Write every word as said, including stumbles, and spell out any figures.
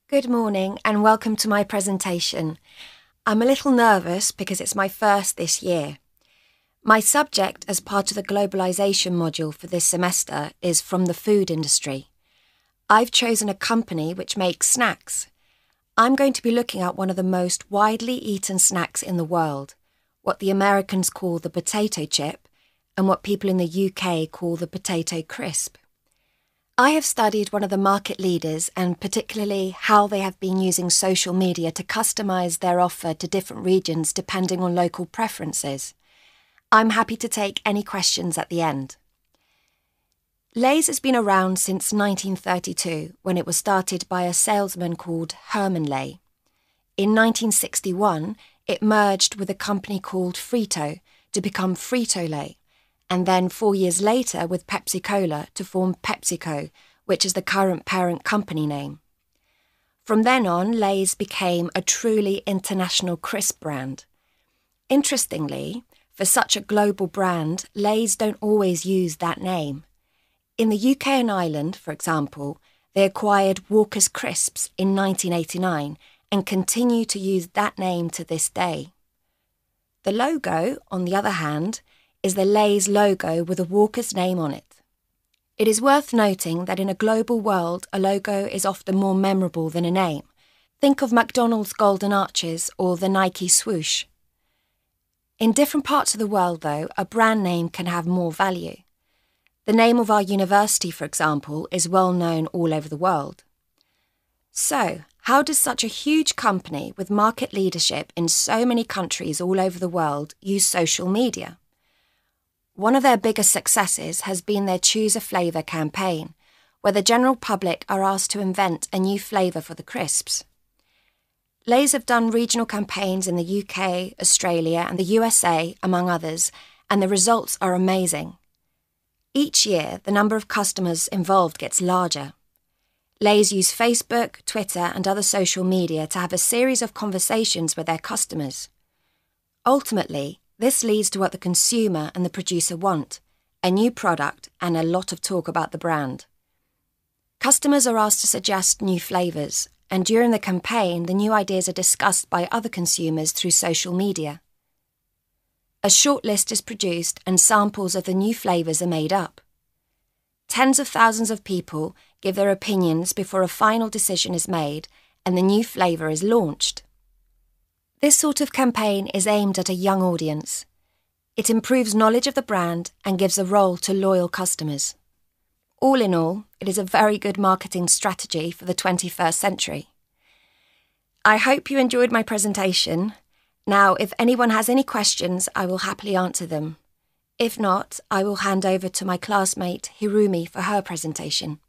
Good morning and welcome to my presentation. I'm a little nervous because it's my first this year. My subject as part of the globalisation module for this semester is from the food industry. I've chosen a company which makes snacks. I'm going to be looking at one of the most widely eaten snacks in the world, what the Americans call the potato chip and what people in the U K call the potato crisp. I have studied one of the market leaders and particularly how they have been using social media to customise their offer to different regions depending on local preferences. I'm happy to take any questions at the end. Lay's has been around since nineteen thirty-two, when it was started by a salesman called Herman Lay. In nineteen sixty-one, it merged with a company called Frito to become Frito-Lay, and then four years later with Pepsi-Cola to form PepsiCo, which is the current parent company name. From then on, Lay's became a truly international crisp brand. Interestingly, for such a global brand, Lay's don't always use that name. In the U K and Ireland, for example, they acquired Walker's Crisps in nineteen eighty-nine and continue to use that name to this day. The logo, on the other hand, is the Lay's logo with a Walker's name on it. It is worth noting that in a global world, a logo is often more memorable than a name. Think of McDonald's Golden Arches or the Nike swoosh. In different parts of the world, though, a brand name can have more value. The name of our university, for example, is well known all over the world. So, how does such a huge company with market leadership in so many countries all over the world use social media? One of their biggest successes has been their Choose a Flavour campaign, where the general public are asked to invent a new flavour for the crisps. Lay's have done regional campaigns in the U K, Australia and the U S A, among others, and the results are amazing. Each year, the number of customers involved gets larger. Lay's use Facebook, Twitter and other social media to have a series of conversations with their customers. Ultimately, this leads to what the consumer and the producer want, a new product and a lot of talk about the brand. Customers are asked to suggest new flavours, and during the campaign, the new ideas are discussed by other consumers through social media. A short list is produced and samples of the new flavours are made up. Tens of thousands of people give their opinions before a final decision is made and the new flavour is launched. This sort of campaign is aimed at a young audience. It improves knowledge of the brand and gives a role to loyal customers. All in all, it is a very good marketing strategy for the twenty-first century. I hope you enjoyed my presentation. Now, if anyone has any questions, I will happily answer them. If not, I will hand over to my classmate Hirumi for her presentation.